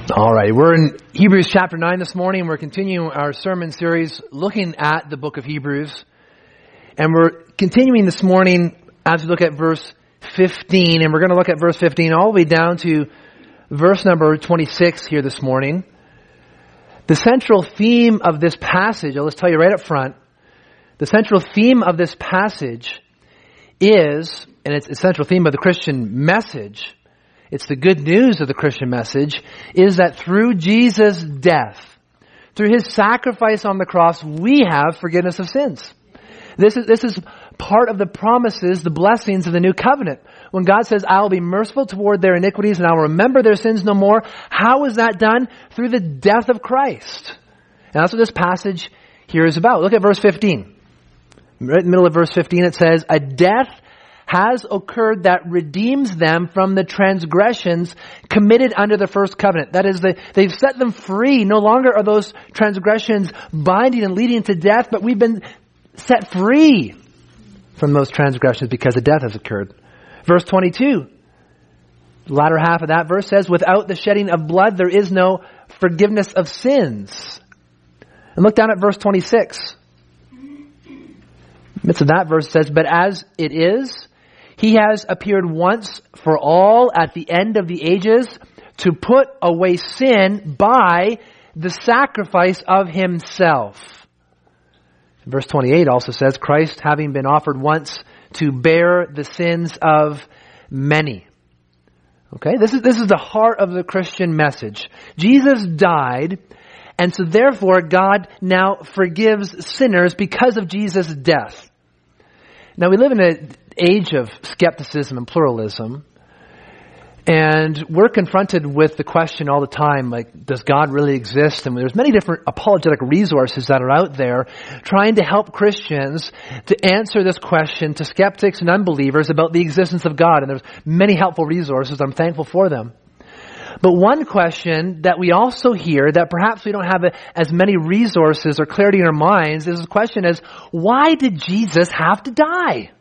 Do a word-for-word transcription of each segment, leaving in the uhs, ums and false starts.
All right, we're in Hebrews chapter nine this morning. We're continuing our sermon series looking at the book of Hebrews. And we're continuing this morning as we look at verse fifteen. And we're going to look at verse fifteen all the way down to verse number twenty-six here this morning. The central theme of this passage, I'll just tell you right up front, the central theme of this passage is, and it's the central theme of the Christian message, it's the good news of the Christian message, is that through Jesus' death, through His sacrifice on the cross, we have forgiveness of sins. This is, this is part of the promises, the blessings of the new covenant. When God says, I will be merciful toward their iniquities and I will remember their sins no more. How is that done? Through the death of Christ. And that's what this passage here is about. Look at verse fifteen. Right in the middle of verse fifteen it says, a death has occurred that redeems them from the transgressions committed under the first covenant. That is, they, they've set them free. No longer are those transgressions binding and leading to death, but we've been set free from those transgressions because a death has occurred. Verse twenty-two, the latter half of that verse says, without the shedding of blood, there is no forgiveness of sins. And look down at verse twenty-six. In the midst of that verse says, but as it is, He has appeared once for all at the end of the ages to put away sin by the sacrifice of Himself. Verse twenty-eight also says, Christ having been offered once to bear the sins of many. Okay, this is, this is the heart of the Christian message. Jesus died, and so therefore God now forgives sinners because of Jesus' death. Now we live in an age of skepticism and pluralism, and we're confronted with the question all the time, like, does God really exist? And there's many different apologetic resources that are out there trying to help Christians to answer this question to skeptics and unbelievers about the existence of God. And there's many helpful resources. I'm thankful for them. But one question that we also hear that perhaps we don't have as many resources or clarity in our minds is the question is, why did Jesus have to die?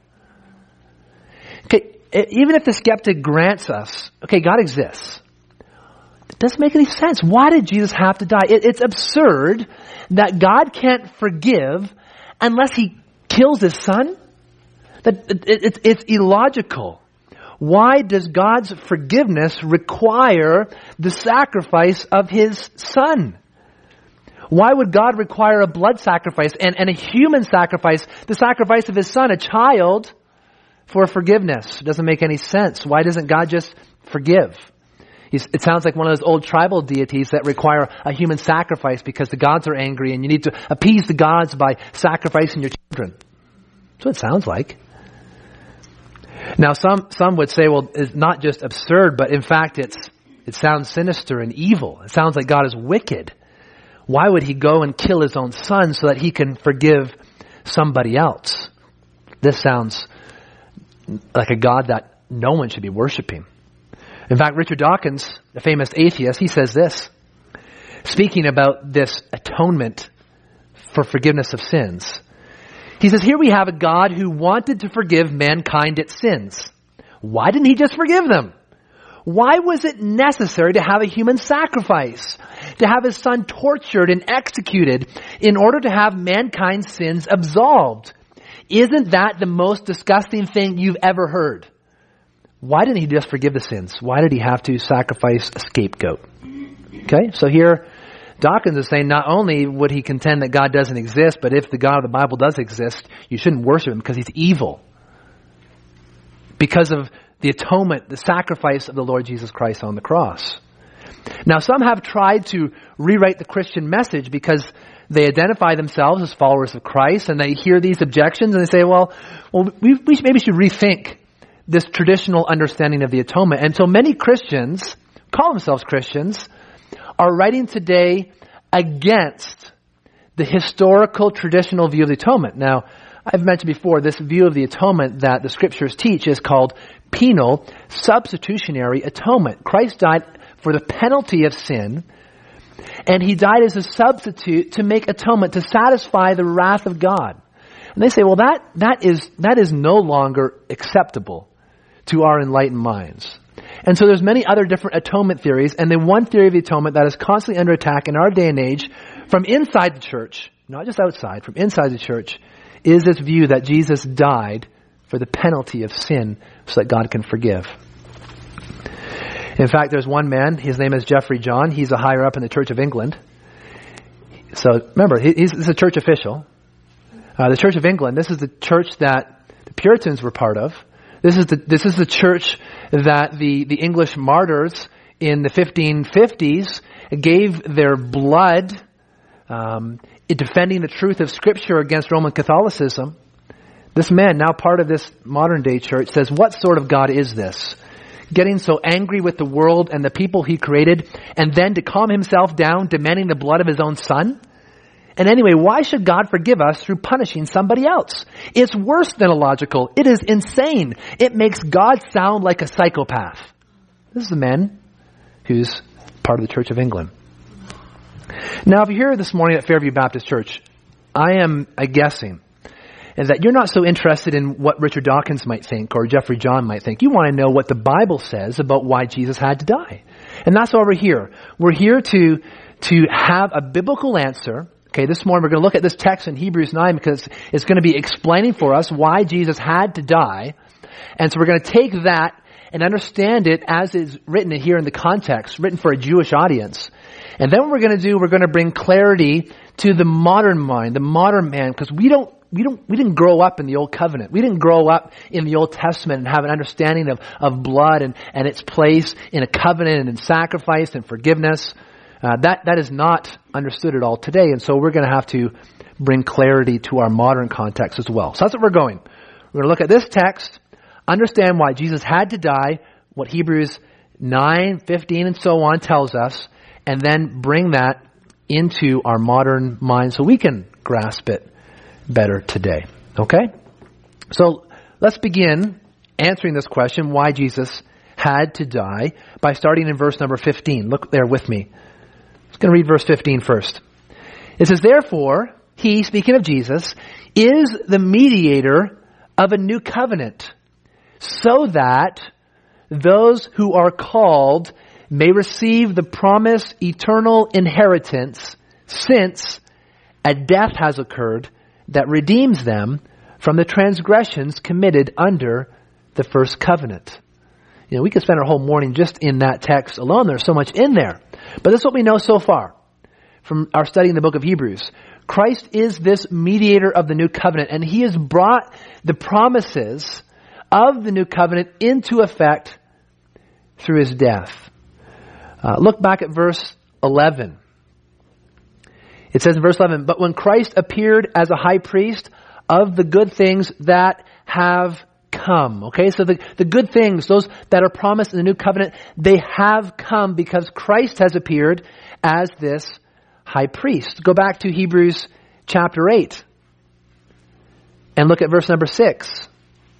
Okay, even if the skeptic grants us, okay, God exists. It doesn't make any sense. Why did Jesus have to die? It, it's absurd that God can't forgive unless He kills His Son. That it, it, it's, it's illogical. Why does God's forgiveness require the sacrifice of His Son? Why would God require a blood sacrifice and, and a human sacrifice, the sacrifice of His Son, a child, for forgiveness? It doesn't make any sense. Why doesn't God just forgive? He's, it sounds like one of those old tribal deities that require a human sacrifice because the gods are angry and you need to appease the gods by sacrificing your children. That's what it sounds like. Now, some, some would say, well, it's not just absurd, but in fact, it's, it sounds sinister and evil. It sounds like God is wicked. Why would He go and kill His own Son so that He can forgive somebody else? This sounds like a God that no one should be worshiping. In fact, Richard Dawkins, the famous atheist, he says this, speaking about this atonement for forgiveness of sins. He says, here we have a God who wanted to forgive mankind its sins. Why didn't He just forgive them? Why was it necessary to have a human sacrifice, to have His Son tortured and executed in order to have mankind's sins absolved? Isn't that the most disgusting thing you've ever heard? Why didn't He just forgive the sins? Why did He have to sacrifice a scapegoat? Okay, so here Dawkins is saying not only would he contend that God doesn't exist, but if the God of the Bible does exist, you shouldn't worship Him because He's evil. Because of the atonement, the sacrifice of the Lord Jesus Christ on the cross. Now, some have tried to rewrite the Christian message because they identify themselves as followers of Christ and they hear these objections and they say, well, well we, we should, maybe should rethink this traditional understanding of the atonement. And so many Christians, call themselves Christians, are writing today against the historical traditional view of the atonement. Now, I've mentioned before, this view of the atonement that the Scriptures teach is called penal substitutionary atonement. Christ died for the penalty of sin, and He died as a substitute to make atonement, to satisfy the wrath of God. And they say, well, that, that is, that is no longer acceptable to our enlightened minds. And so there's many other different atonement theories, and the one theory of the atonement that is constantly under attack in our day and age from inside the church, not just outside, from inside the church, is this view that Jesus died for the penalty of sin so that God can forgive. In fact, there's one man, his name is Geoffrey John. He's a higher up in the Church of England. So remember, he's, he's a church official. Uh, the Church of England, this is the church that the Puritans were part of. This is the this is the church that the, the English martyrs in the fifteen fifties gave their blood um, in defending the truth of Scripture against Roman Catholicism. This man, now part of this modern day church, says, what sort of God is this? Getting so angry with the world and the people he created, and then to calm himself down, demanding the blood of his own son? And anyway, why should God forgive us through punishing somebody else? It's worse than illogical. It is insane. It makes God sound like a psychopath. This is a man who's part of the Church of England. Now, if you're here this morning at Fairview Baptist Church, I am uh, guessing that you're not so interested in what Richard Dawkins might think or Geoffrey John might think. You want to know what the Bible says about why Jesus had to die. And that's why we're here. We're here to, to have a biblical answer. Okay, this morning we're going to look at this text in Hebrews nine because it's going to be explaining for us why Jesus had to die. And so we're going to take that and understand it as is written here in the context, written for a Jewish audience. And then what we're going to do, we're going to bring clarity to the modern mind, the modern man, because we don't, we don't, we didn't grow up in the Old Covenant. We didn't grow up in the Old Testament and have an understanding of, of blood and, and its place in a covenant and in sacrifice and forgiveness. Uh, that, that is not understood at all today. And so we're going to have to bring clarity to our modern context as well. So that's what we're going. We're going to look at this text, understand why Jesus had to die, what Hebrews nine, fifteen, and so on tells us, and then bring that into our modern mind so we can grasp it better today. Okay? So let's begin answering this question, why Jesus had to die, by starting in verse number fifteen. Look there with me. I'm going to read verse fifteen first. It says, therefore, he, speaking of Jesus, is the mediator of a new covenant, so that those who are called may receive the promised eternal inheritance, since a death has occurred that redeems them from the transgressions committed under the first covenant. You know, we could spend our whole morning just in that text alone. There's so much in there. But this is what we know so far from our study in the book of Hebrews. Christ is this mediator of the new covenant, and he has brought the promises of the new covenant into effect through his death. Uh, look back at verse eleven. It says in verse eleven, but when Christ appeared as a high priest of the good things that have come. Okay, so the, the good things, those that are promised in the new covenant, they have come because Christ has appeared as this high priest. Go back to Hebrews chapter eight and look at verse number six.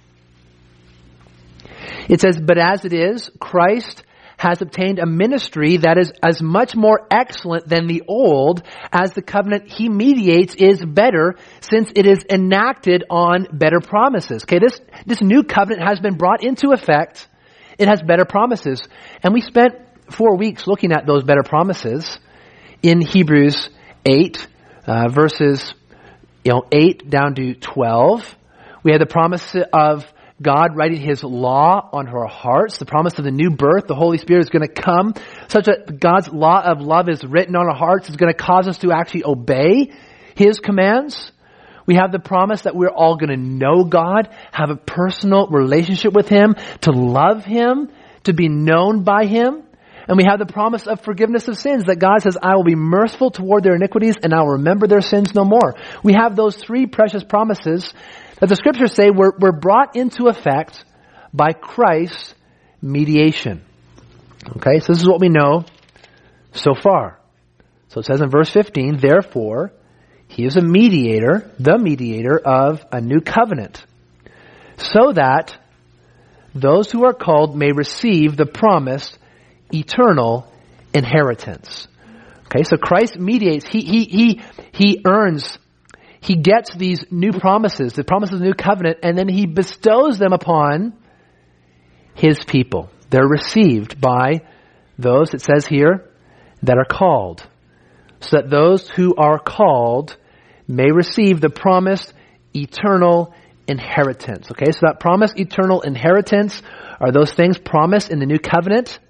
It says, but as it is, Christ has obtained a ministry that is as much more excellent than the old, as the covenant he mediates is better, since it is enacted on better promises. Okay, this, this new covenant has been brought into effect. It has better promises. And we spent four weeks looking at those better promises in Hebrews eight, uh, verses you know, eight down to twelve. We had the promise of God writing his law on our hearts, the promise of the new birth. The Holy Spirit is going to come such that God's law of love is written on our hearts. It's going to cause us to actually obey his commands. We have the promise that we're all going to know God, have a personal relationship with him, to love him, to be known by him. And we have the promise of forgiveness of sins, that God says, I will be merciful toward their iniquities and I'll remember their sins no more. We have those three precious promises that the scriptures say were, were brought into effect by Christ's mediation. Okay, so this is what we know so far. So it says in verse fifteen, therefore, he is a mediator, the mediator of a new covenant, so that those who are called may receive the promised eternal inheritance. Okay, so Christ mediates, he, he, he, he earns He gets these new promises, the promises of the new covenant, and then he bestows them upon his people. They're received by those, it says here, that are called, so that those who are called may receive the promised eternal inheritance. Okay, so that promised eternal inheritance are those things promised in the new covenant,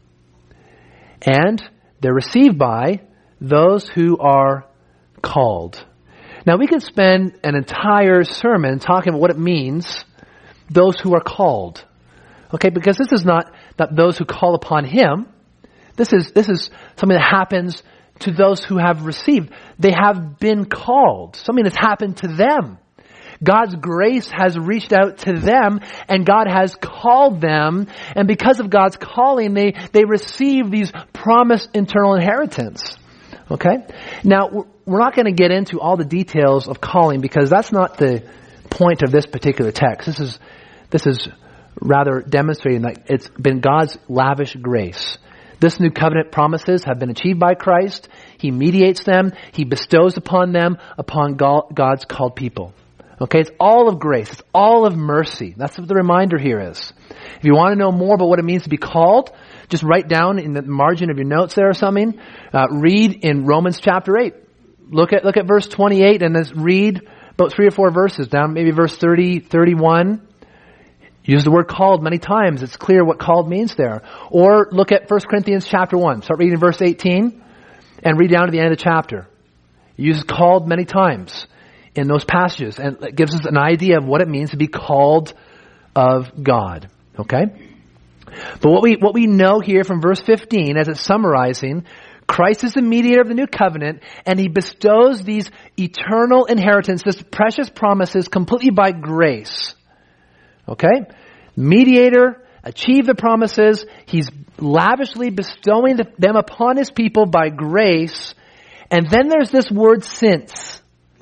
and they're received by those who are called. Now we could spend an entire sermon talking about what it means, those who are called. Okay, because this is not, not those who call upon Him. This is, this is something that happens to those who have received. They have been called. Something that's happened to them. God's grace has reached out to them, and God has called them, and because of God's calling, they, they receive these promised eternal inheritance. Okay? Now, we're not going to get into all the details of calling, because that's not the point of this particular text. This is, this is rather demonstrating that it's been God's lavish grace. This new covenant promises have been achieved by Christ. He mediates them. He bestows upon them, upon God's called people. Okay, it's all of grace. It's all of mercy. That's what the reminder here is. If you want to know more about what it means to be called, just write down in the margin of your notes there or something. Uh, read in Romans chapter eight. Look at look at verse twenty-eight and then read about three or four verses down, maybe verse thirty, thirty-one. Use the word called many times. It's clear what called means there. Or look at First Corinthians chapter one. Start reading verse eighteen and read down to the end of the chapter. Use called many times in those passages, and it gives us an idea of what it means to be called of God. Okay? But what we what we know here from verse fifteen, as it's summarizing, Christ is the mediator of the new covenant, and He bestows these eternal inheritance, these precious promises, completely by grace. Okay? Mediator, achieve the promises. He's lavishly bestowing them upon His people by grace. And then there's this word since.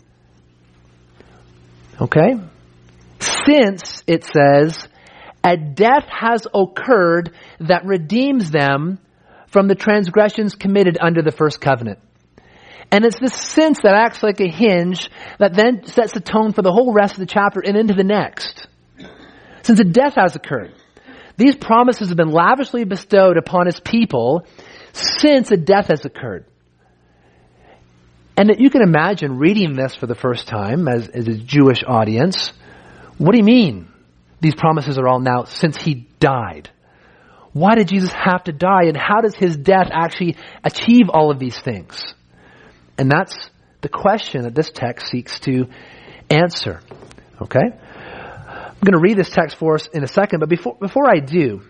Okay? Since, it says, a death has occurred that redeems them from the transgressions committed under the first covenant. And it's this since that acts like a hinge that then sets the tone for the whole rest of the chapter and into the next. Since a death has occurred. These promises have been lavishly bestowed upon His people since a death has occurred. And you can imagine reading this for the first time as, as a Jewish audience. What do you mean? These promises are all now since He died. Why did Jesus have to die? And how does His death actually achieve all of these things? And that's the question that this text seeks to answer. Okay? I'm going to read this text for us in a second, but before, before I do,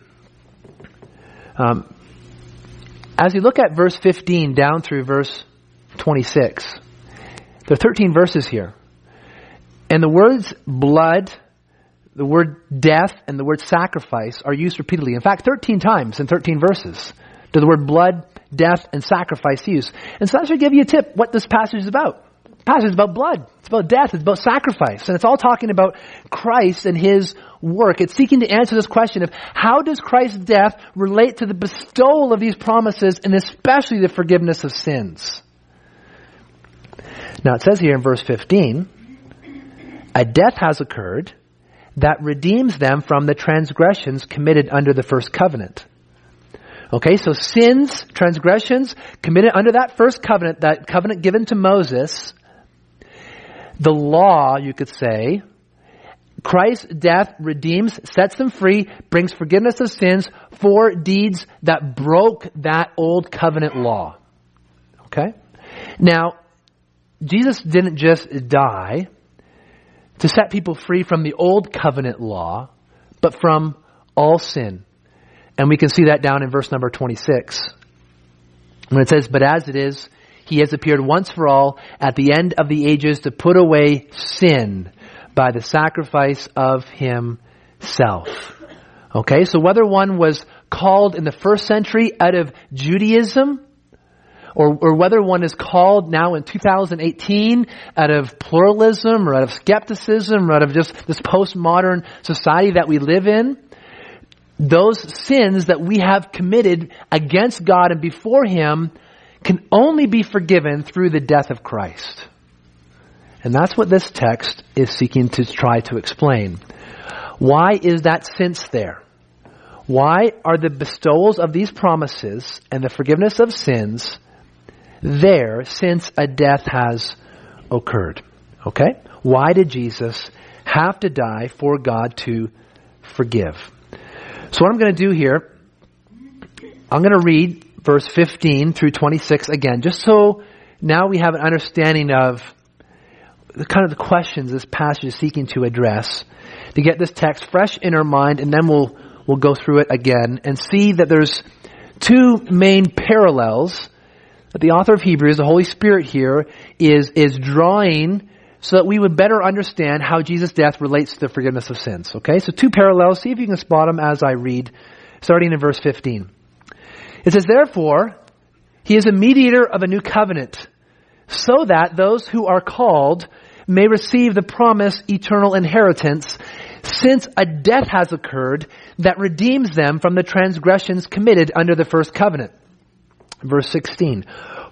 um, as you look at verse fifteen down through verse twenty-six. There are thirteen verses here. And the words blood, the word death, and the word sacrifice are used repeatedly. In fact, thirteen times in thirteen verses do the word blood, death, and sacrifice used. And so that should give you a tip what this passage is about. The passage is about blood. It's about death. It's about sacrifice. And it's all talking about Christ and His work. It's seeking to answer this question of how does Christ's death relate to the bestowal of these promises, and especially the forgiveness of sins. Now it says here in verse fifteen, a death has occurred that redeems them from the transgressions committed under the first covenant. Okay, so sins, transgressions committed under that first covenant, that covenant given to Moses, the law, you could say, Christ's death redeems, sets them free, brings forgiveness of sins for deeds that broke that old covenant law. Okay? Now, Jesus didn't just die to set people free from the old covenant law, but from all sin. And we can see that down in verse number twenty-six. When it says, but as it is, He has appeared once for all at the end of the ages to put away sin by the sacrifice of Himself. Okay, so whether one was called in the first century out of Judaism, Or, or whether one is called now in two thousand eighteen out of pluralism or out of skepticism or out of just this postmodern society that we live in, those sins that we have committed against God and before Him can only be forgiven through the death of Christ. And that's what this text is seeking to try to explain. Why is that since there? Why are the bestowals of these promises and the forgiveness of sins there since a death has occurred? Okay? Why did Jesus have to die for God to forgive? So what I'm going to do here, I'm going to read verse fifteen through twenty-six again, just so now we have an understanding of the kind of the questions this passage is seeking to address, to get this text fresh in our mind, and then we'll we'll go through it again and see that there's two main parallels that the author of Hebrews, the Holy Spirit here, is is drawing so that we would better understand how Jesus' death relates to the forgiveness of sins. Okay, so two parallels. See if you can spot them as I read, starting in verse fifteen. It says, therefore, he is a mediator of a new covenant, so that those who are called may receive the promised eternal inheritance, since a death has occurred that redeems them from the transgressions committed under the first covenant. Verse sixteen.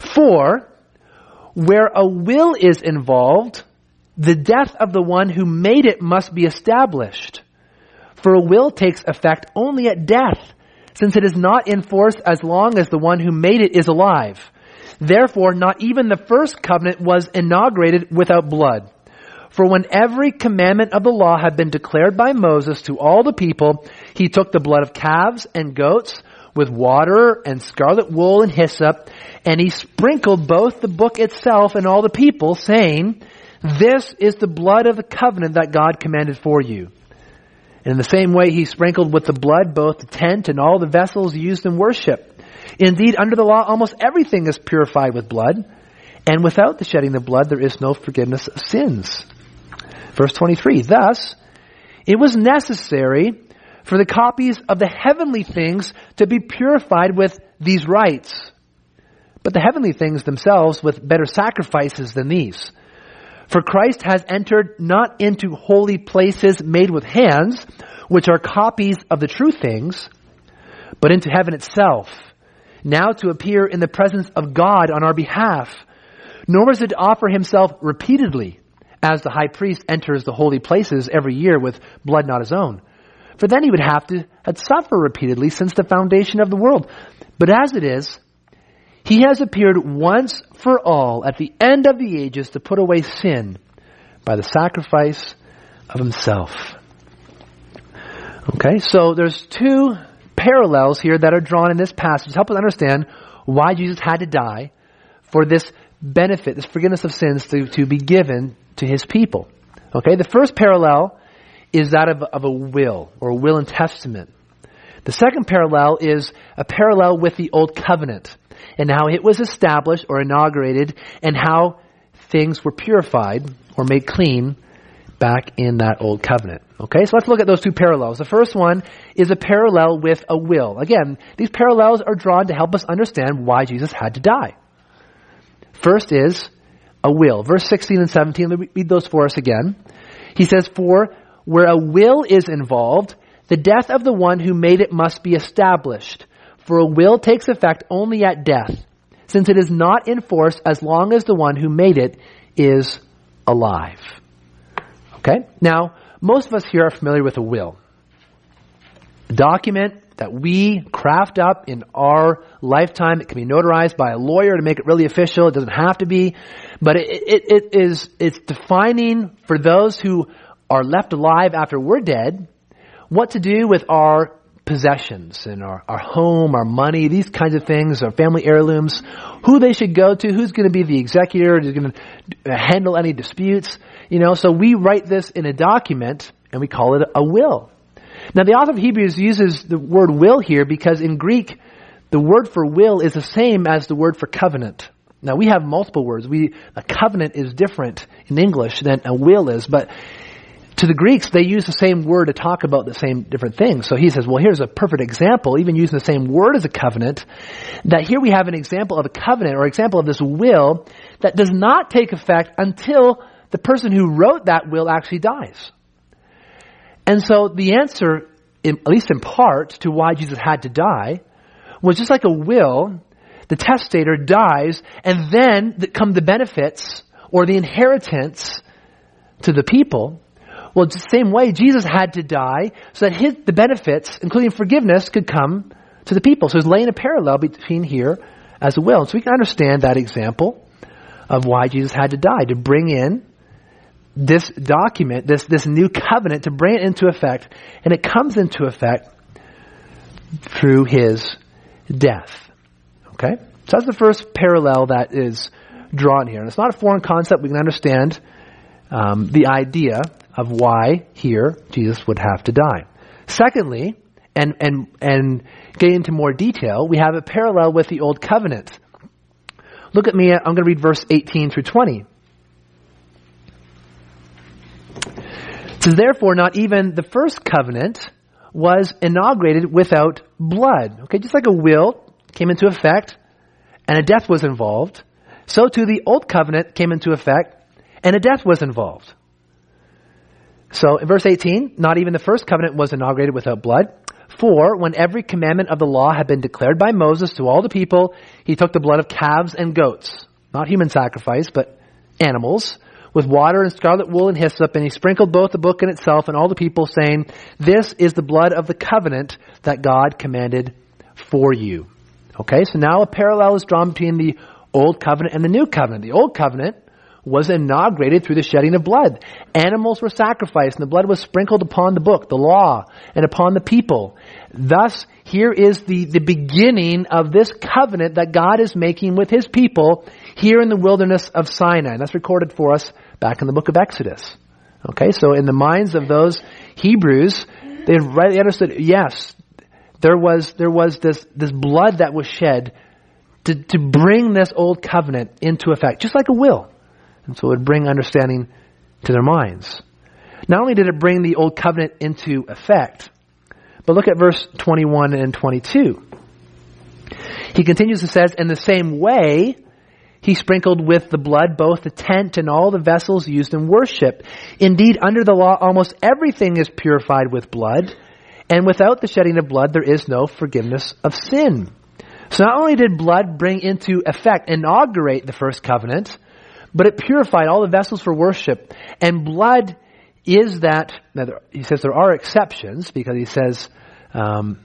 For where a will is involved, the death of the one who made it must be established. For a will takes effect only at death, since it is not in force as long as the one who made it is alive. Therefore, not even the first covenant was inaugurated without blood. For when every commandment of the law had been declared by Moses to all the people, he took the blood of calves and goats with water and scarlet wool and hyssop, and he sprinkled both the book itself and all the people, saying, this is the blood of the covenant that God commanded for you. And in the same way, he sprinkled with the blood both the tent and all the vessels used in worship. Indeed, under the law, almost everything is purified with blood, and without the shedding of blood, there is no forgiveness of sins. Verse twenty-three, thus, it was necessary for the copies of the heavenly things to be purified with these rites, but the heavenly things themselves with better sacrifices than these. For Christ has entered not into holy places made with hands, which are copies of the true things, but into heaven itself, now to appear in the presence of God on our behalf. Nor was it to offer himself repeatedly, as the high priest enters the holy places every year with blood not his own. For then he would have to have suffered repeatedly since the foundation of the world. But as it is, he has appeared once for all at the end of the ages to put away sin by the sacrifice of himself. Okay, so there's two parallels here that are drawn in this passage to help us understand why Jesus had to die for this benefit, this forgiveness of sins to, to be given to his people. Okay, the first parallel is that of, of a will, or a will and testament. The second parallel is a parallel with the Old Covenant, and how it was established or inaugurated, and how things were purified or made clean back in that Old Covenant. Okay, so let's look at those two parallels. The first one is a parallel with a will. Again, these parallels are drawn to help us understand why Jesus had to die. First is a will. Verse sixteen and seventeen, let me read those for us again. He says, for where a will is involved, the death of the one who made it must be established. For a will takes effect only at death, since it is not in force as long as the one who made it is alive. Okay? Now, most of us here are familiar with a will. A document that we craft up in our lifetime. It can be notarized by a lawyer to make it really official. It doesn't have to be. But it, it, it is, it's defining for those who are left alive after we're dead, what to do with our possessions and our, our home, our money, these kinds of things, our family heirlooms, who they should go to, who's going to be the executor, who's going to handle any disputes. You know, so we write this in a document and we call it a will. Now, the author of Hebrews uses the word will here because in Greek, the word for will is the same as the word for covenant. Now, we have multiple words. We a covenant is different in English than a will is, but to the Greeks, they use the same word to talk about the same different things. So he says, well, here's a perfect example, even using the same word as a covenant, that here we have an example of a covenant or example of this will that does not take effect until the person who wrote that will actually dies. And so the answer, in, at least in part, to why Jesus had to die was just like a will, the testator dies, and then come the benefits or the inheritance to the people. Well, it's the same way Jesus had to die so that his, the benefits, including forgiveness, could come to the people. So he's laying a parallel between here as well. So we can understand that example of why Jesus had to die, to bring in this document, this, this new covenant, to bring it into effect. And it comes into effect through his death. Okay? So that's the first parallel that is drawn here. And it's not a foreign concept. We can understand um, the idea of why here Jesus would have to die. Secondly, and, and, and getting into more detail, we have a parallel with the Old Covenant. Look at me. I'm going to read verse eighteen through twenty. It says, therefore, not even the first covenant was inaugurated without blood. Okay, just like a will came into effect and a death was involved, so too the Old Covenant came into effect and a death was involved. So in verse eighteen, not even the first covenant was inaugurated without blood. For when every commandment of the law had been declared by Moses to all the people, he took the blood of calves and goats, not human sacrifice, but animals, with water and scarlet wool and hyssop, and he sprinkled both the book and itself and all the people, saying, this is the blood of the covenant that God commanded for you. Okay, so now a parallel is drawn between the Old Covenant and the New Covenant. The Old Covenant was inaugurated through the shedding of blood. Animals were sacrificed and the blood was sprinkled upon the book, the law, and upon the people. Thus, here is the, the beginning of this covenant that God is making with his people here in the wilderness of Sinai. And that's recorded for us back in the book of Exodus. Okay, so in the minds of those Hebrews, they rightly understood, yes, there was, there was this, this blood that was shed to, to bring this old covenant into effect, just like a will. And so it would bring understanding to their minds. Not only did it bring the old covenant into effect, but look at verse twenty-one and twenty-two. He continues and says, in the same way, he sprinkled with the blood both the tent and all the vessels used in worship. Indeed, under the law, almost everything is purified with blood, and without the shedding of blood, there is no forgiveness of sin. So not only did blood bring into effect, inaugurate the first covenant, but it purified all the vessels for worship. And blood is that, now there, he says there are exceptions, because he says um,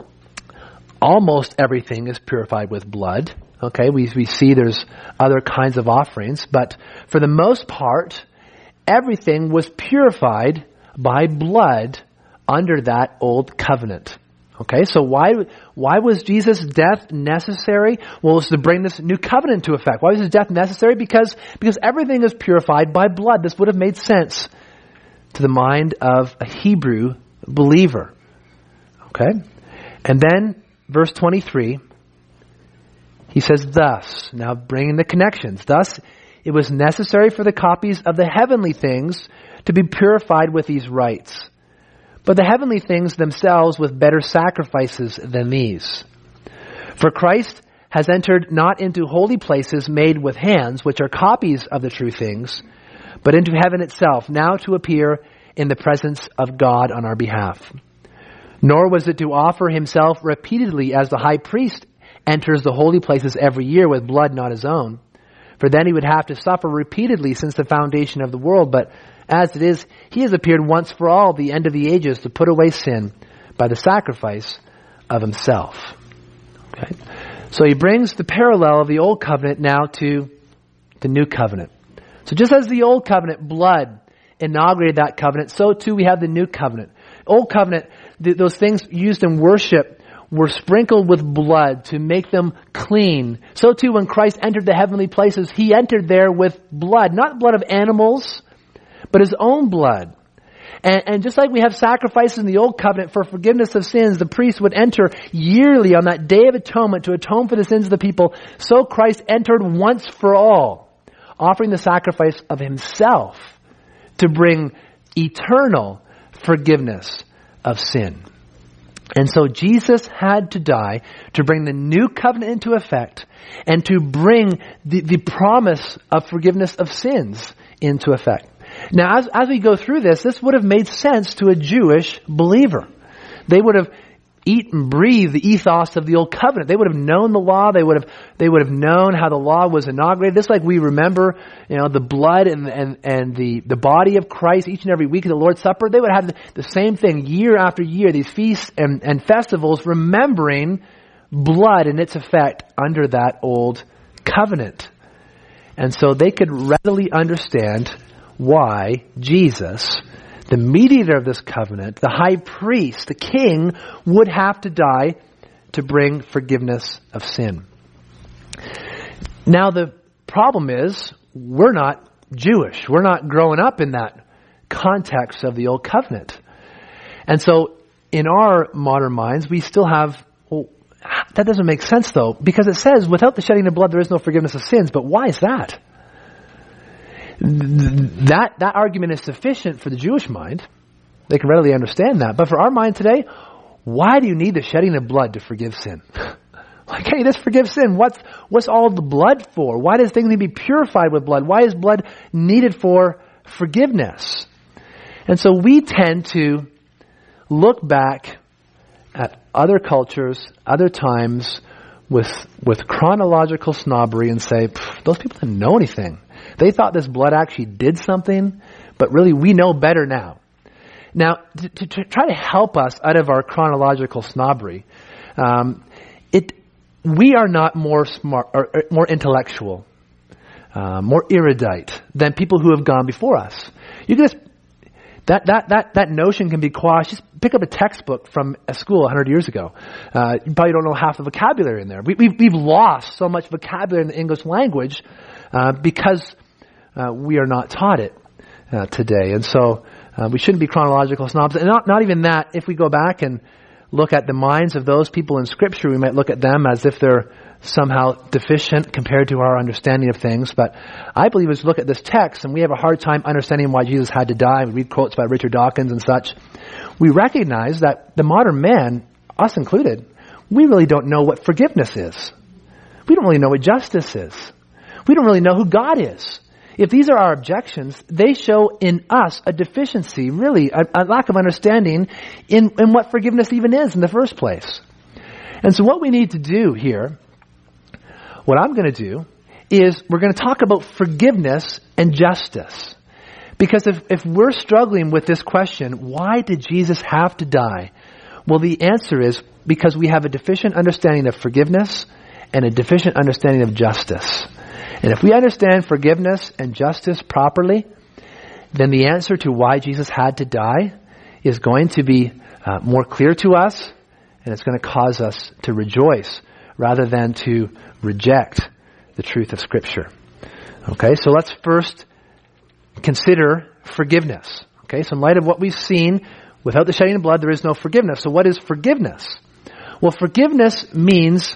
almost everything is purified with blood. Okay, we, we see there's other kinds of offerings, but for the most part, everything was purified by blood under that old covenant. Okay, so why why was Jesus' death necessary? Well, it was to bring this new covenant into effect. Why was his death necessary? Because, because everything is purified by blood. This would have made sense to the mind of a Hebrew believer. Okay, and then verse twenty-three, he says thus, now bringing the connections, thus it was necessary for the copies of the heavenly things to be purified with these rites, but the heavenly things themselves with better sacrifices than these. For Christ has entered not into holy places made with hands, which are copies of the true things, but into heaven itself, now to appear in the presence of God on our behalf. Nor was it to offer himself repeatedly as the high priest enters the holy places every year with blood not his own. For then he would have to suffer repeatedly since the foundation of the world. But as it is, he has appeared once for all, the end of the ages, to put away sin by the sacrifice of himself. Okay? So he brings the parallel of the old covenant now to the new covenant. So just as the old covenant, blood, inaugurated that covenant, so too we have the new covenant. Old covenant, th- those things used in worship were sprinkled with blood to make them clean. So too when Christ entered the heavenly places, he entered there with blood, not blood of animals, but his own blood. And, and just like we have sacrifices in the old covenant for forgiveness of sins, the priest would enter yearly on that day of atonement to atone for the sins of the people. So Christ entered once for all, offering the sacrifice of himself to bring eternal forgiveness of sin. And so Jesus had to die to bring the new covenant into effect and to bring the, the promise of forgiveness of sins into effect. Now, as, as we go through this, this would have made sense to a Jewish believer. They would have eat and breathe the ethos of the old covenant. They would have known the law. They would have, they would have known how the law was inaugurated. Just like we remember, you know, the blood and, and, and the, the body of Christ each and every week of the Lord's Supper. They would have the, the same thing year after year, these feasts and, and festivals, remembering blood and its effect under that old covenant. And so they could readily understand why Jesus, the mediator of this covenant, the high priest, the king, would have to die to bring forgiveness of sin. Now the problem is, we're not Jewish. We're not growing up in that context of the old covenant. And so in our modern minds, we still have, well, that doesn't make sense though, because it says, without the shedding of blood, there is no forgiveness of sins. But why is that? That that argument is sufficient for the Jewish mind. They can readily understand that. But for our mind today, why do you need the shedding of blood to forgive sin? Like, hey, this forgives sin. What's what's all the blood for? Why does things need to be purified with blood? Why is blood needed for forgiveness? And so we tend to look back at other cultures, other times, with with chronological snobbery and say, those people didn't know anything. They thought this blood actually did something, but really we know better now. Now, to, to, to try to help us out of our chronological snobbery, um, it we are not more smart or, or more intellectual, uh, more erudite than people who have gone before us. You can just that that that that notion can be quashed. Just pick up a textbook from a school a hundred years ago. Uh, you probably don't know half the vocabulary in there. We, we've we've lost so much vocabulary in the English language uh, because uh, we are not taught it uh, today, and so uh, we shouldn't be chronological snobs. And not not even that. If we go back and look at the minds of those people in Scripture, we might look at them as if they're somehow deficient compared to our understanding of things. But I believe as we look at this text, and we have a hard time understanding why Jesus had to die, we read quotes by Richard Dawkins and such, we recognize that the modern man, us included, we really don't know what forgiveness is. We don't really know what justice is. We don't really know who God is. If these are our objections, they show in us a deficiency, really, a, a lack of understanding in, in what forgiveness even is in the first place. And so what we need to do here, what I'm going to do, is we're going to talk about forgiveness and justice. Because if, if we're struggling with this question, why did Jesus have to die? Well, the answer is because we have a deficient understanding of forgiveness and a deficient understanding of justice. And if we understand forgiveness and justice properly, then the answer to why Jesus had to die is going to be uh, more clear to us, and it's going to cause us to rejoice rather than to reject the truth of Scripture. Okay, so let's first consider forgiveness. Okay, so in light of what we've seen, without the shedding of blood, there is no forgiveness. So what is forgiveness? Well, forgiveness means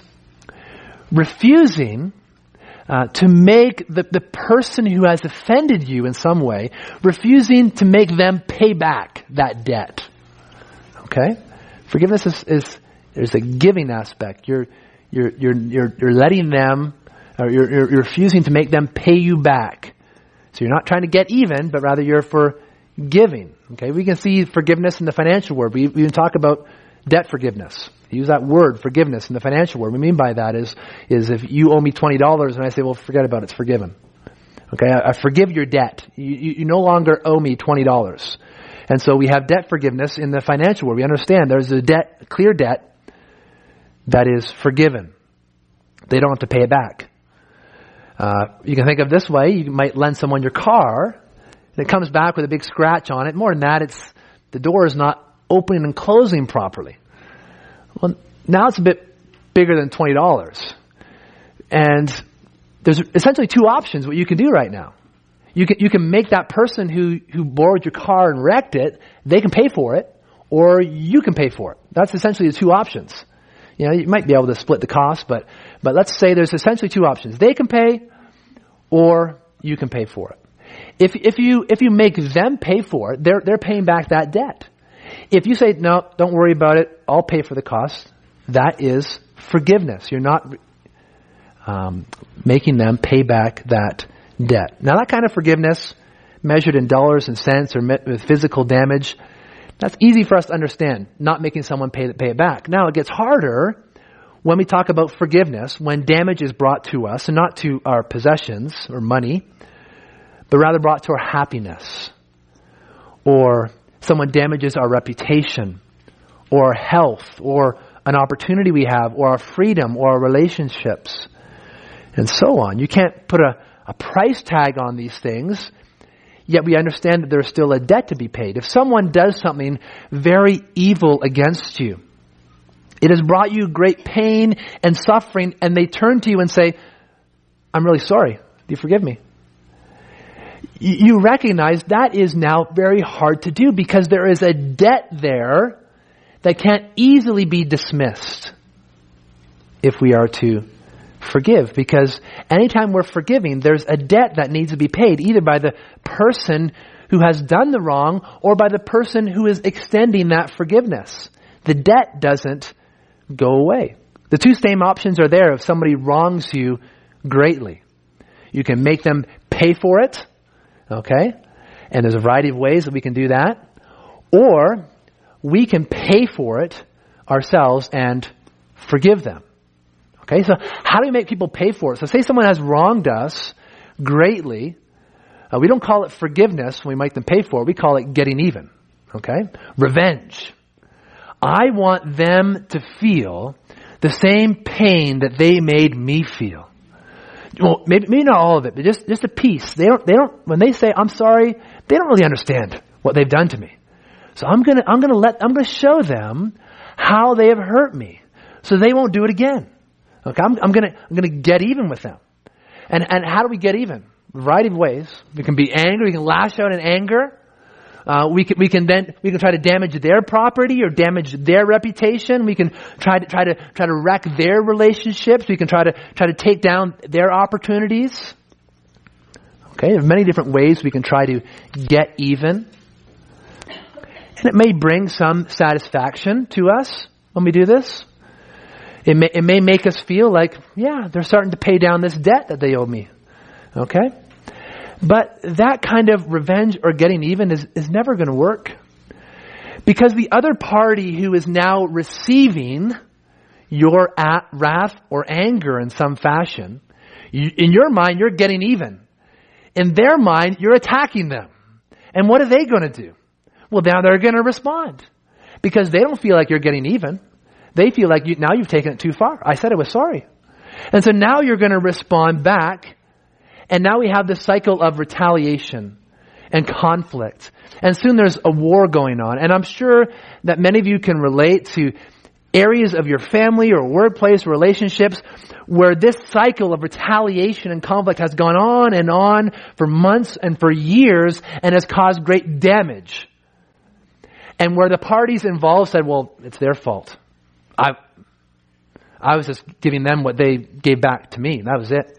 refusing Uh, to make the, the person who has offended you in some way, refusing to make them pay back that debt. Okay? Forgiveness is, is there's a giving aspect. You're you're you're you're, you're letting them, or you're, you're you're refusing to make them pay you back. So you're not trying to get even, but rather you're forgiving. Okay? We can see forgiveness in the financial world. We we even talk about debt forgiveness. Use that word, forgiveness, in the financial word. What we mean by that is, is if you owe me twenty dollars and I say, well, forget about it, it's forgiven. Okay, I, I forgive your debt. You, you, you no longer owe me twenty dollars. And so we have debt forgiveness in the financial world. We understand there's a debt, a clear debt that is forgiven. They don't have to pay it back. Uh, you can think of it this way. You might lend someone your car and it comes back with a big scratch on it. More than that, it's the door is not opening and closing properly. Well, now it's a bit bigger than twenty dollars. And there's essentially two options what you can do right now. You can you can make that person who, who borrowed your car and wrecked it, they can pay for it, or you can pay for it. That's essentially the two options. You know, you might be able to split the cost, but but let's say there's essentially two options. They can pay, or you can pay for it. If if you if you make them pay for it, they're they're paying back that debt. If you say, no, don't worry about it, I'll pay for the cost, that is forgiveness. You're not um, making them pay back that debt. Now, that kind of forgiveness, measured in dollars and cents or met with physical damage, That's easy for us to understand, not making someone pay, pay it back. Now, it gets harder when we talk about forgiveness, when damage is brought to us, and not to our possessions or money, but rather brought to our happiness, or someone damages our reputation, or our health, or an opportunity we have, or our freedom, or our relationships, and so on. You can't put a, a price tag on these things, yet we understand that there's still a debt to be paid. If someone does something very evil against you, it has brought you great pain and suffering, and they turn to you and say, I'm really sorry. Do you forgive me? You recognize that is now very hard to do because there is a debt there that can't easily be dismissed if we are to forgive. Because anytime we're forgiving, there's a debt that needs to be paid either by the person who has done the wrong or by the person who is extending that forgiveness. The debt doesn't go away. The two same options are there if somebody wrongs you greatly. You can make them pay for it, okay? And there's a variety of ways that we can do that. Or we can pay for it ourselves and forgive them. Okay, so how do we make people pay for it? So say someone has wronged us greatly. Uh, we don't call it forgiveness when we make them pay for it. We call it getting even. Okay? Revenge. I want them to feel the same pain that they made me feel. Well, maybe, maybe not all of it, but just, just a piece. They don't, they don't, when they say, I'm sorry, they don't really understand what they've done to me. So I'm gonna, I'm gonna let, I'm gonna show them how they have hurt me so they won't do it again. Okay, I'm, I'm gonna, I'm gonna get even with them. And, and how do we get even? A variety of ways. We can be angry, we can lash out in anger. Uh, we can, we can then, we can try to damage their property or damage their reputation. We can try to, try to, try to wreck their relationships. We can try to, try to take down their opportunities. Okay, there are many different ways we can try to get even. And it may bring some satisfaction to us when we do this. It may, it may make us feel like, yeah, they're starting to pay down this debt that they owe me. Okay? But that kind of revenge or getting even is, is never going to work. Because the other party who is now receiving your at wrath or anger in some fashion, you, in your mind, you're getting even. In their mind, you're attacking them. And what are they going to do? Well, now they're going to respond. Because they don't feel like you're getting even. They feel like you, now you've taken it too far. I said I was sorry. And so now you're going to respond back. And now we have this cycle of retaliation and conflict. And soon there's a war going on. And I'm sure that many of you can relate to areas of your family or workplace relationships where this cycle of retaliation and conflict has gone on and on for months and for years and has caused great damage. And where the parties involved said, well, it's their fault. I I was just giving them what they gave back to me. That was it.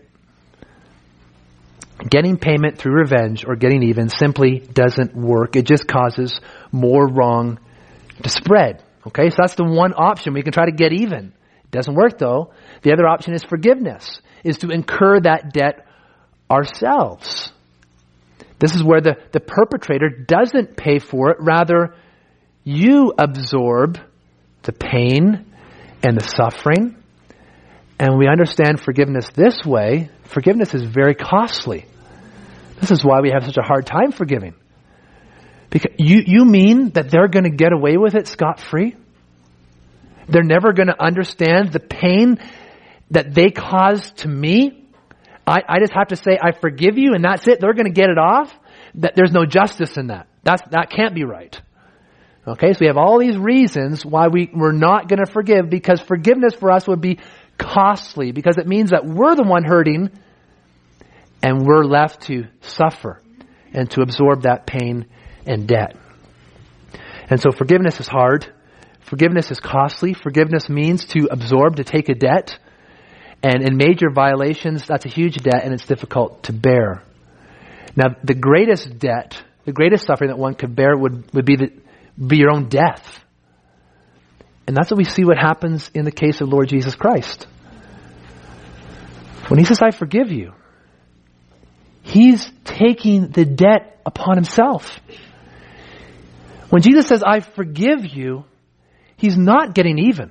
Getting payment through revenge or getting even simply doesn't work. It just causes more wrong to spread. Okay, so that's the one option. We can try to get even. It doesn't work though. The other option is forgiveness, is to incur that debt ourselves. This is where the, the perpetrator doesn't pay for it. Rather, you absorb the pain and the suffering. And we understand forgiveness this way. Forgiveness is very costly. This is why we have such a hard time forgiving. Because you, you mean that they're going to get away with it scot-free? They're never going to understand the pain that they caused to me? I, I just have to say, I forgive you, and that's it. They're going to get it off? That there's no justice in that. That's, that can't be right. Okay, so we have all these reasons why we, we're not going to forgive, because forgiveness for us would be costly, because it means that we're the one hurting and we're left to suffer and to absorb that pain and debt. And so forgiveness is hard. Forgiveness is costly. Forgiveness means to absorb, to take a debt. And in major violations, that's a huge debt and it's difficult to bear. Now, the greatest debt, the greatest suffering that one could bear would, would be, the, be your own death. And that's what we see what happens in the case of Lord Jesus Christ. When he says, I forgive you, he's taking the debt upon himself. When Jesus says, I forgive you, he's not getting even.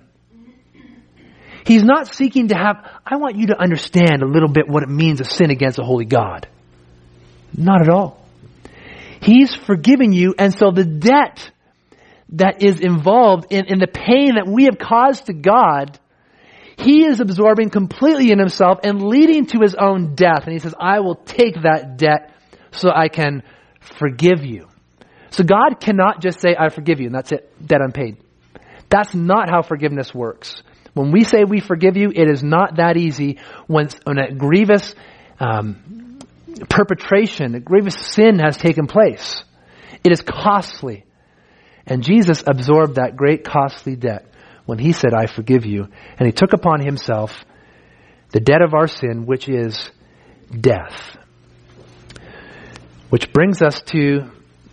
He's not seeking to have, I want you to understand a little bit what it means to sin against a holy God. Not at all. He's forgiving you, and so the debt that is involved in, in the pain that we have caused to God, he is absorbing completely in himself and leading to his own death. And he says, I will take that debt so I can forgive you. So God cannot just say, I forgive you, and that's it, debt unpaid. That's not how forgiveness works. When we say we forgive you, it is not that easy when, when a grievous um, perpetration, a grievous sin has taken place. It is costly. And Jesus absorbed that great costly debt when he said, I forgive you. And he took upon himself the debt of our sin, which is death. Which brings us to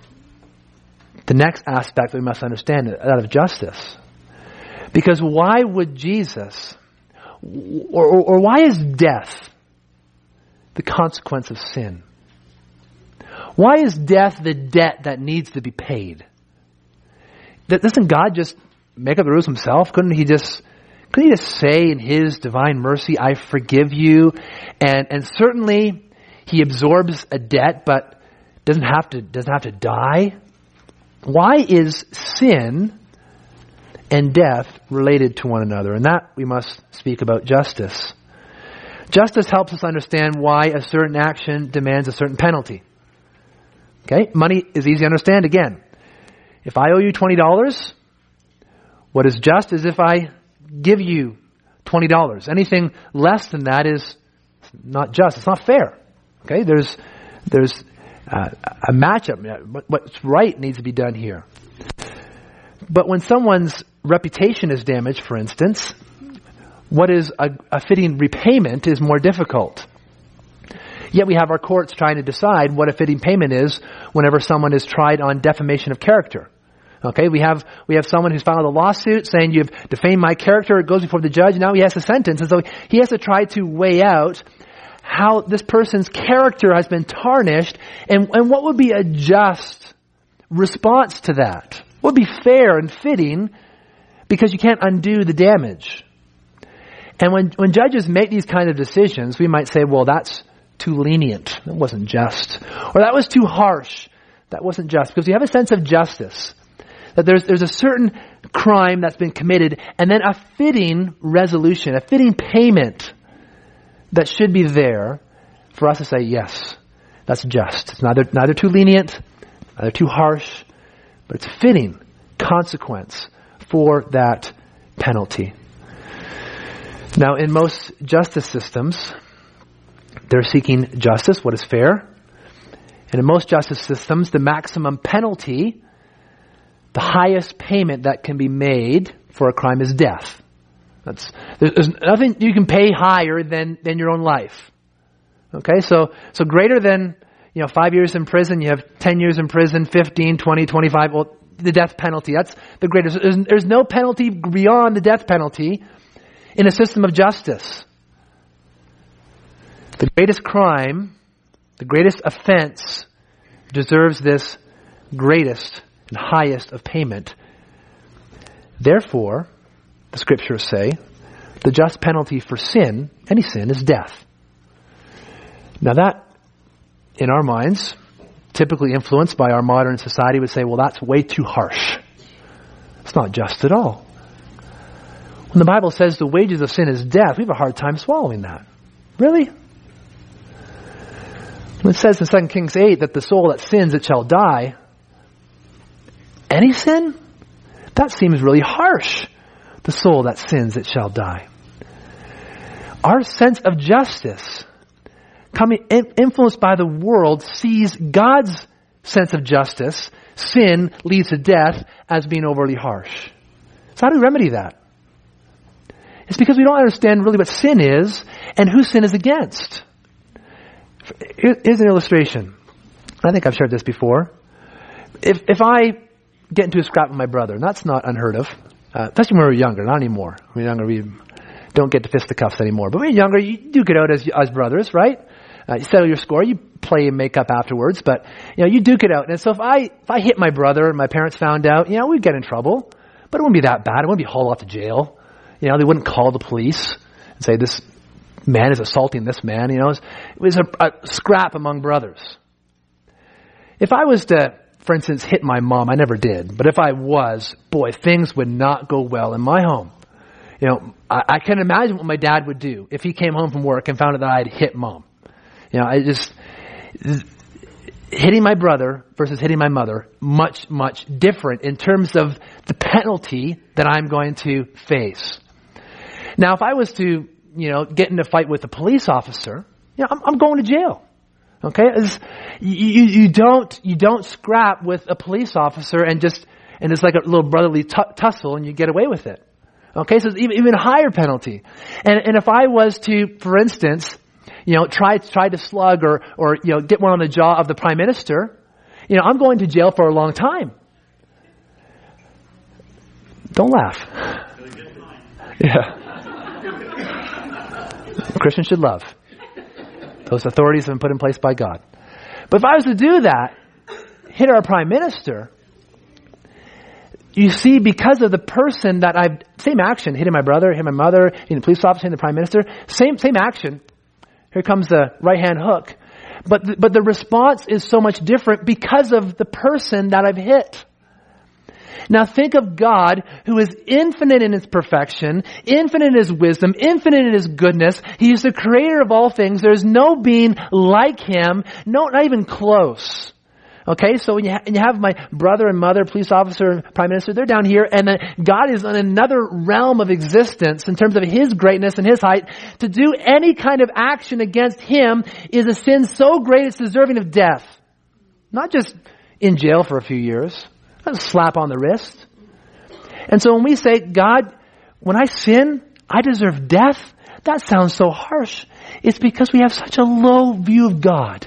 the next aspect that we must understand, that of justice. Because why would Jesus, or, or, or why is death the consequence of sin? Why is death the debt that needs to be paid? Doesn't God just make up the rules himself? Couldn't he just, couldn't he just say in his divine mercy, I forgive you? And, and certainly he absorbs a debt, but doesn't have to, doesn't have to die. Why is sin and death related to one another? And that we must speak about justice. Justice helps us understand why a certain action demands a certain penalty. Okay? Money is easy to understand. Again, if I owe you twenty dollars, what is just is if I give you twenty dollars. Anything less than that is not just. It's not fair. Okay? There's, there's uh, a matchup. What's right needs to be done here. But when someone's reputation is damaged, for instance, what is a, a fitting repayment is more difficult. Yet we have our courts trying to decide what a fitting payment is whenever someone is tried on defamation of character. Okay, we have we have someone who's filed a lawsuit saying you've defamed my character. It goes before the judge. Now he has a sentence, and so he has to try to weigh out how this person's character has been tarnished, and, and what would be a just response to that. What would be fair and fitting, because you can't undo the damage. And when when judges make these kind of decisions, we might say, well, that's too lenient. That wasn't just. Or that was too harsh. That wasn't just. Because you have a sense of justice. That there's there's a certain crime that's been committed, and then a fitting resolution, a fitting payment that should be there for us to say, yes, that's just. It's neither neither too lenient, neither too harsh, but it's a fitting consequence for that penalty. Now, in most justice systems, they're seeking justice, what is fair. And in most justice systems, the maximum penalty, the highest payment that can be made for a crime is death. That's, there's, there's nothing you can pay higher than, than your own life. Okay, so, so greater than, you know, five years in prison, you have ten years in prison, fifteen, twenty, twenty-five, well, the death penalty, that's the greatest. There's, there's no penalty beyond the death penalty in a system of justice. The greatest crime, the greatest offense deserves this greatest and highest of payment. Therefore, the scriptures say, the just penalty for sin, any sin, is death. Now that, in our minds, typically influenced by our modern society, would say, well, that's way too harsh. It's not just at all. When the Bible says the wages of sin is death, we have a hard time swallowing that. Really? When it says in Second Kings eight that the soul that sins, it shall die, any sin? That seems really harsh. The soul that sins, it shall die. Our sense of justice, coming influenced by the world, sees God's sense of justice, sin leads to death, as being overly harsh. So how do we remedy that? It's because we don't understand really what sin is and who sin is against. Here's an illustration. I think I've shared this before. If if I get into a scrap with my brother, and that's not unheard of, uh, especially when we were younger, not anymore. When we were younger, we don't get to fisticuffs anymore. But when we were younger, you do get out as as brothers, right? Uh, you settle your score, you play and make up afterwards, but, you know, you duke it out. And so if I, if I hit my brother and my parents found out, you know, we'd get in trouble, but it wouldn't be that bad. It wouldn't be hauled off to jail. You know, they wouldn't call the police and say, this man is assaulting this man. You know, it was a, a scrap among brothers. If I was to, for instance, hit my mom, I never did, but if I was, boy, things would not go well in my home. You know, I, I can imagine what my dad would do if he came home from work and found out that I had hit mom. You know, I just, hitting my brother versus hitting my mother, much, much different in terms of the penalty that I'm going to face. Now, if I was to, you know, get in a fight with a police officer, you know, I'm, I'm going to jail. Okay? It's, you, you don't, you don't scrap with a police officer and just, and it's like a little brotherly t- tussle and you get away with it. Okay, so it's even, even a higher penalty. And, and if I was to, for instance, you know, try, try to slug or, or, you know, get one on the jaw of the prime minister, you know, I'm going to jail for a long time. Don't laugh. Yeah. Christians should love. Those authorities have been put in place by God. But if I was to do that, hit our prime minister, you see, because of the person that I've, same action, hitting my brother, hitting my mother, hitting the police officer, hitting the prime minister, same, same action. Here comes the right hand hook. But, the, but the response is so much different because of the person that I've hit. Now think of God, who is infinite in his perfection, infinite in his wisdom, infinite in his goodness. He is the creator of all things. There is no being like him, no, not even close. Okay, so when you, ha- when you have my brother and mother, police officer, and prime minister, they're down here, and then God is in another realm of existence in terms of his greatness and his height. To do any kind of action against him is a sin so great it's deserving of death. Not just in jail for a few years, not a slap on the wrist. And so when we say, God, when I sin, I deserve death, that sounds so harsh. It's because we have such a low view of God.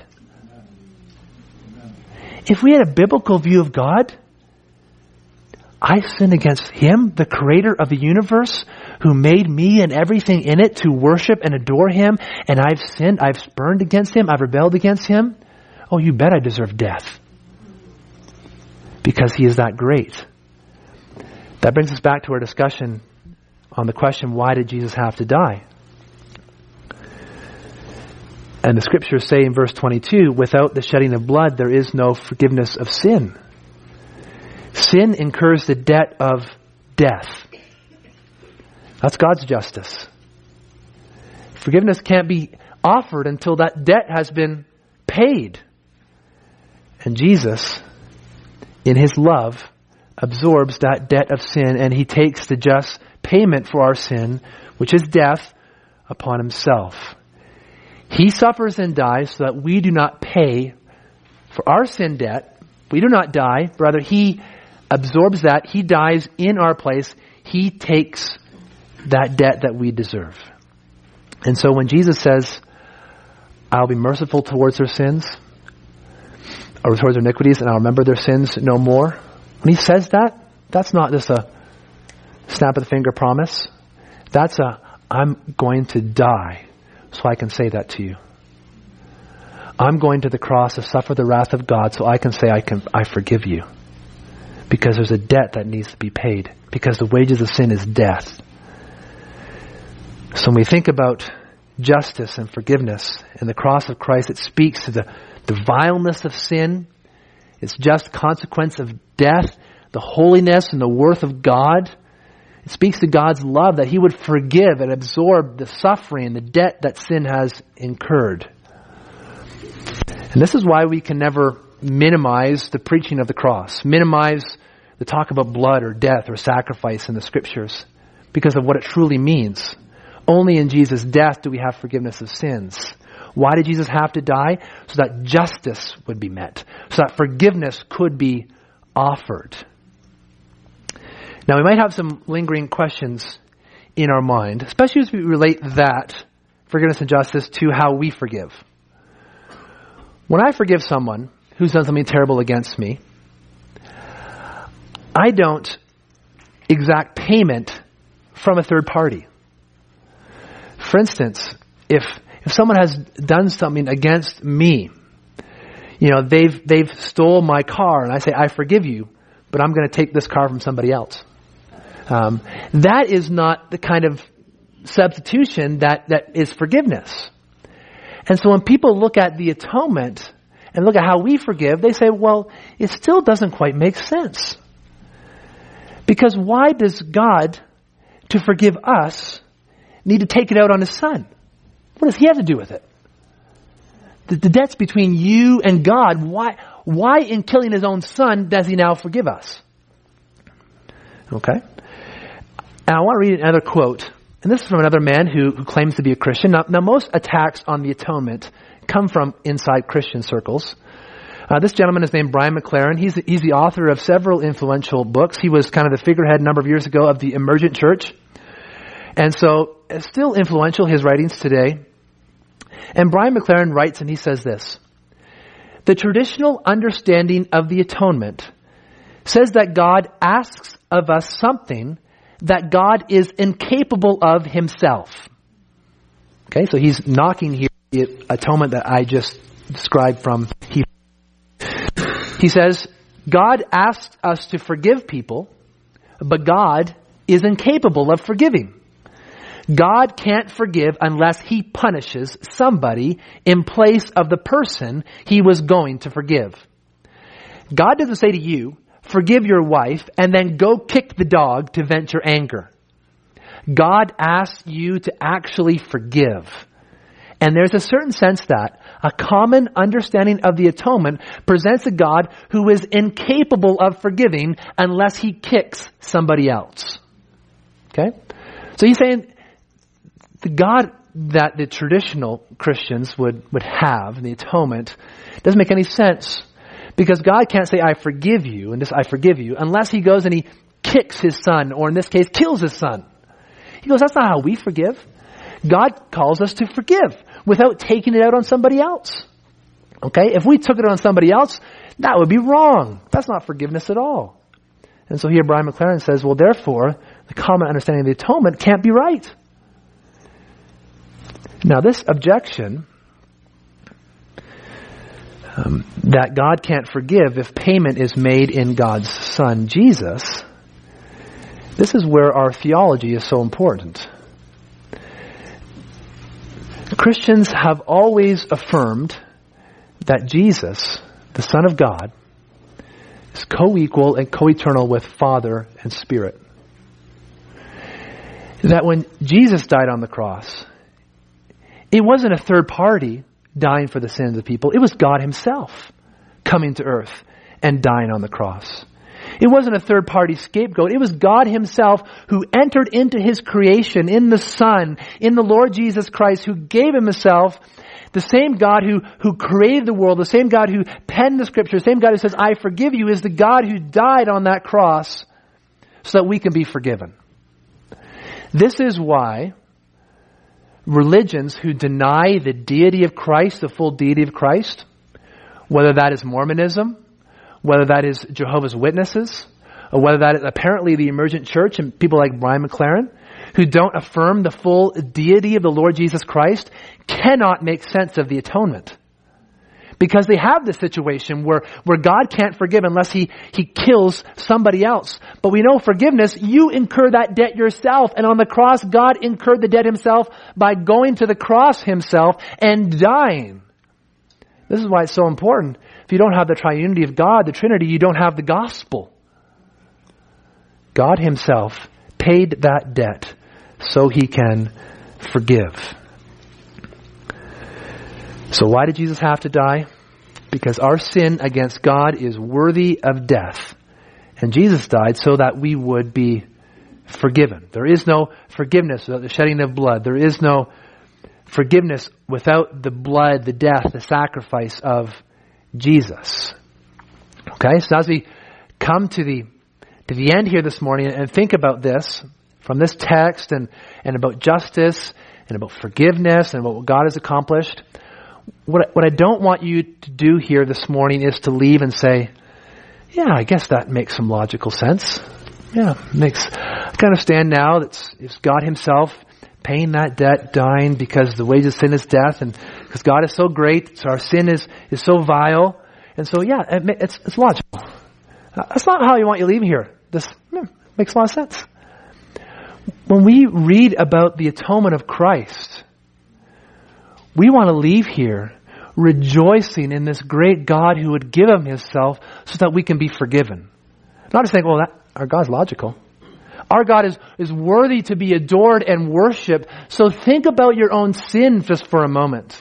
If we had a biblical view of God, I sin against him, the creator of the universe, who made me and everything in it to worship and adore him, and I've sinned, I've spurned against him, I've rebelled against him. Oh, you bet I deserve death. Because he is that great. That brings us back to our discussion on the question, why did Jesus have to die? And the scriptures say in verse twenty-two, without the shedding of blood, there is no forgiveness of sin. Sin incurs the debt of death. That's God's justice. Forgiveness can't be offered until that debt has been paid. And Jesus, in his love, absorbs that debt of sin, and he takes the just payment for our sin, which is death, upon himself. He suffers and dies so that we do not pay for our sin debt. We do not die. Rather, he absorbs that. He dies in our place. He takes that debt that we deserve. And so when Jesus says, I'll be merciful towards their sins, or towards their iniquities, and I'll remember their sins no more. When he says that, that's not just a snap of the finger promise. That's a, I'm going to die so I can say that to you. I'm going to the cross to suffer the wrath of God so I can say I can I forgive you. Because there's a debt that needs to be paid. Because the wages of sin is death. So when we think about justice and forgiveness and the cross of Christ, it speaks to the, the vileness of sin, its just consequence of death, the holiness and the worth of God. It speaks to God's love that he would forgive and absorb the suffering and the debt that sin has incurred. And this is why we can never minimize the preaching of the cross, minimize the talk about blood or death or sacrifice in the scriptures, because of what it truly means. Only in Jesus' death do we have forgiveness of sins. Why did Jesus have to die? So that justice would be met, so that forgiveness could be offered. Now, we might have some lingering questions in our mind, especially as we relate that, forgiveness and justice, to how we forgive. When I forgive someone who's done something terrible against me, I don't exact payment from a third party. For instance, if if someone has done something against me You know, they've, they've stole my car and I say, I forgive you, but I'm going to take this car from somebody else. Um, that is not the kind of substitution that, that is forgiveness. And so when people look at the atonement and look at how we forgive, they say, well, it still doesn't quite make sense. Because why does God, to forgive us, need to take it out on his son? What does he have to do with it? The, the debt's between you and God. Why, why in killing his own son does he now forgive us? Okay. And I want to read another quote. And this is from another man who, who claims to be a Christian. Now, now, most attacks on the atonement come from inside Christian circles. Uh, this gentleman is named Brian McLaren. He's, he's the author of several influential books. He was kind of the figurehead a number of years ago of the Emergent Church. And so, it's still influential, his writings today. And Brian McLaren writes, and he says this: the traditional understanding of the atonement says that God asks of us something that God is incapable of himself. Okay, so he's knocking here the atonement that I just described from Hebrews. He says, God asks us to forgive people, but God is incapable of forgiving. God can't forgive unless he punishes somebody in place of the person he was going to forgive. God doesn't say to you, forgive your wife and then go kick the dog to vent your anger. God asks you to actually forgive. And there's a certain sense that a common understanding of the atonement presents a God who is incapable of forgiving unless he kicks somebody else. Okay? So he's saying the God that the traditional Christians would, would have in the atonement doesn't make any sense. Because God can't say, I forgive you, and this I forgive you, unless he goes and he kicks his son, or in this case, kills his son. He goes, that's not how we forgive. God calls us to forgive without taking it out on somebody else. Okay? If we took it on somebody else, that would be wrong. That's not forgiveness at all. And so here Brian McLaren says, well, therefore, the common understanding of the atonement can't be right. Now, this objection um, that God can't forgive if payment is made in God's Son, Jesus, this is where our theology is so important. Christians have always affirmed that Jesus, the Son of God, is co-equal and co-eternal with Father and Spirit. That when Jesus died on the cross, it wasn't a third party dying for the sins of people. It was God himself coming to earth and dying on the cross. It wasn't a third party scapegoat. It was God himself who entered into his creation in the Son, in the Lord Jesus Christ, who gave himself. The same God who, who created the world, the same God who penned the scripture, the same God who says, I forgive you, is the God who died on that cross so that we can be forgiven. This is why religions who deny the deity of Christ, the full deity of Christ, whether that is Mormonism, whether that is Jehovah's Witnesses, or whether that is apparently the Emergent Church and people like Brian McLaren, who don't affirm the full deity of the Lord Jesus Christ, cannot make sense of the atonement. Because they have this situation where, where God can't forgive unless he, he kills somebody else. But we know forgiveness, you incur that debt yourself. And on the cross, God incurred the debt himself by going to the cross himself and dying. This is why it's so important. If you don't have the triunity of God, the Trinity, you don't have the gospel. God himself paid that debt so he can forgive. So why did Jesus have to die? Because our sin against God is worthy of death. And Jesus died so that we would be forgiven. There is no forgiveness without the shedding of blood. There is no forgiveness without the blood, the death, the sacrifice of Jesus. Okay, so as we come to the to the end here this morning and think about this from this text and, and about justice and about forgiveness and about what God has accomplished, What, what I don't want you to do here this morning is to leave and say, yeah, I guess that makes some logical sense. Yeah, makes, I can understand now that it's, it's God himself paying that debt, dying because the wages of sin is death, and because God is so great, so our sin is, is so vile, And so, yeah, it, it's, it's logical. That's not how you want you leaving here. This yeah, makes a lot of sense. When we read about the atonement of Christ, we want to leave here rejoicing in this great God who would give him himself so that we can be forgiven. Not just saying, well, that, our God's logical. Our God is, is worthy to be adored and worshiped. So think about your own sin just for a moment.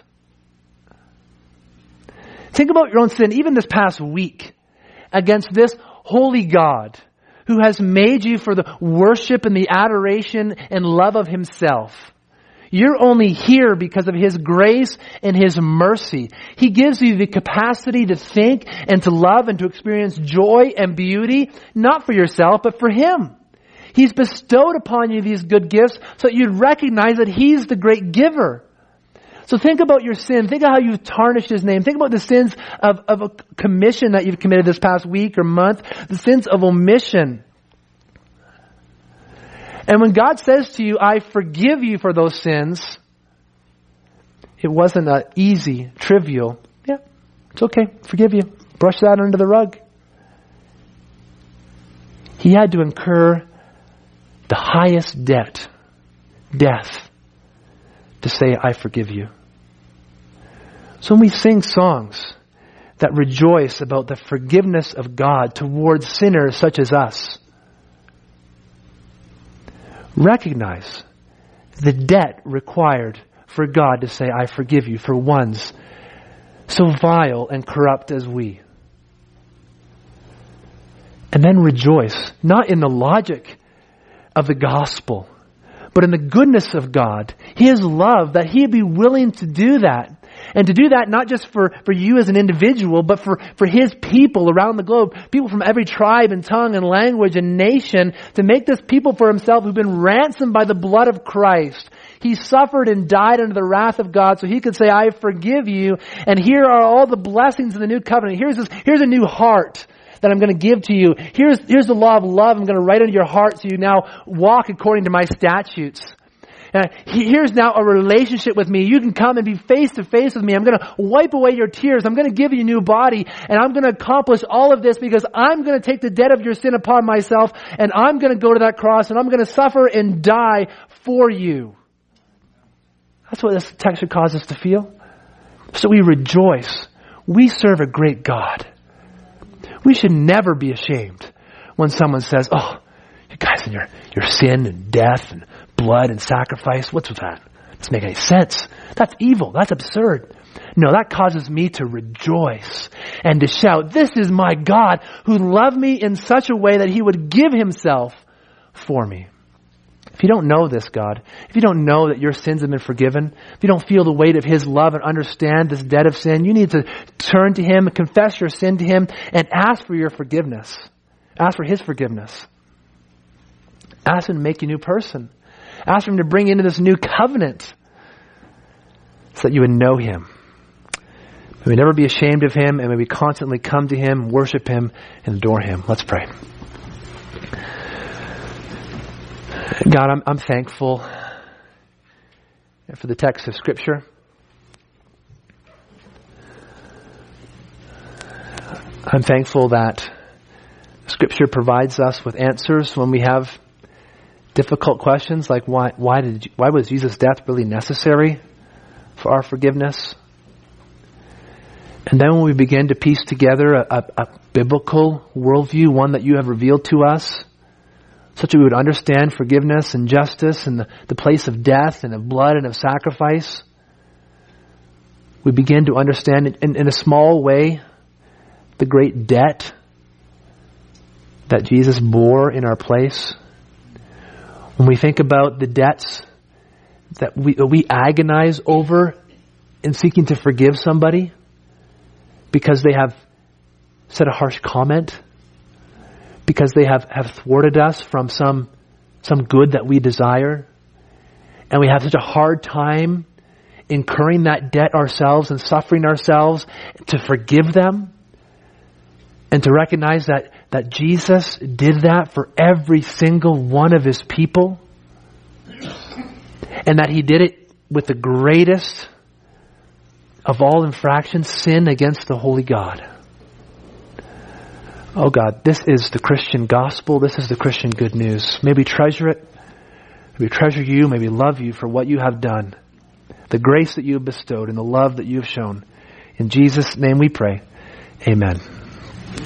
Think about your own sin, even this past week, against this holy God who has made you for the worship and the adoration and love of himself. You're only here because of his grace and his mercy. He gives you the capacity to think and to love and to experience joy and beauty, not for yourself, but for him. He's bestowed upon you these good gifts so that you'd recognize that he's the great giver. So think about your sin. Think of how you've tarnished his name. Think about the sins of, of a commission that you've committed this past week or month. The sins of omission. And when God says to you, I forgive you for those sins, it wasn't an easy, trivial, yeah, it's okay, forgive you. Brush that under the rug. He had to incur the highest debt, death, to say, I forgive you. So when we sing songs that rejoice about the forgiveness of God towards sinners such as us, recognize the debt required for God to say, I forgive you for ones so vile and corrupt as we. And then rejoice, not in the logic of the gospel, but in the goodness of God, his love, that he'd be willing to do that. And to do that not just for, for you as an individual, but for, for his people around the globe, people from every tribe and tongue and language and nation, to make this people for himself who've been ransomed by the blood of Christ. He suffered and died under the wrath of God so he could say, I forgive you. And here are all the blessings of the new covenant. Here's this, here's a new heart that I'm going to give to you. Here's, here's the law of love I'm going to write into your heart so you now walk according to my statutes. Uh, here's now a relationship with me. You can come and be face to face with me. I'm going to wipe away your tears. I'm going to give you a new body. And I'm going to accomplish all of this because I'm going to take the debt of your sin upon myself. And I'm going to go to that cross and I'm going to suffer and die for you. That's what this text should cause us to feel. So we rejoice. We serve a great God. We should never be ashamed when someone says, oh, you guys and your, your sin and death and blood and sacrifice, what's with that? Doesn't make any sense. That's evil. That's absurd. No, that causes me to rejoice and to shout, this is my God who loved me in such a way that he would give himself for me. If you don't know this God, if you don't know that your sins have been forgiven, if you don't feel the weight of his love and understand this debt of sin, you need to turn to him, confess your sin to him, and ask for your forgiveness. Ask for his forgiveness. Ask him to make you a new person. Ask him to bring you into this new covenant so that you would know him. May we never be ashamed of him, and may we constantly come to him, worship him, and adore him. Let's pray. God, I'm, I'm thankful for the text of Scripture. I'm thankful that Scripture provides us with answers when we have difficult questions like why why did why was Jesus' death really necessary for our forgiveness? And then when we begin to piece together a, a, a biblical worldview, one that you have revealed to us, such that we would understand forgiveness and justice and the, the place of death and of blood and of sacrifice, we begin to understand in, in a small way the great debt that Jesus bore in our place. When we think about the debts that we, we agonize over in seeking to forgive somebody because they have said a harsh comment, because they have, have thwarted us from some, some good that we desire, and we have such a hard time incurring that debt ourselves and suffering ourselves to forgive them, and to recognize that, that Jesus did that for every single one of his people. And that he did it with the greatest of all infractions, sin against the holy God. Oh God, this is the Christian gospel. This is the Christian good news. May we treasure it. May we treasure you. May we love you for what you have done. The grace that you have bestowed and the love that you have shown. In Jesus' name we pray. Amen.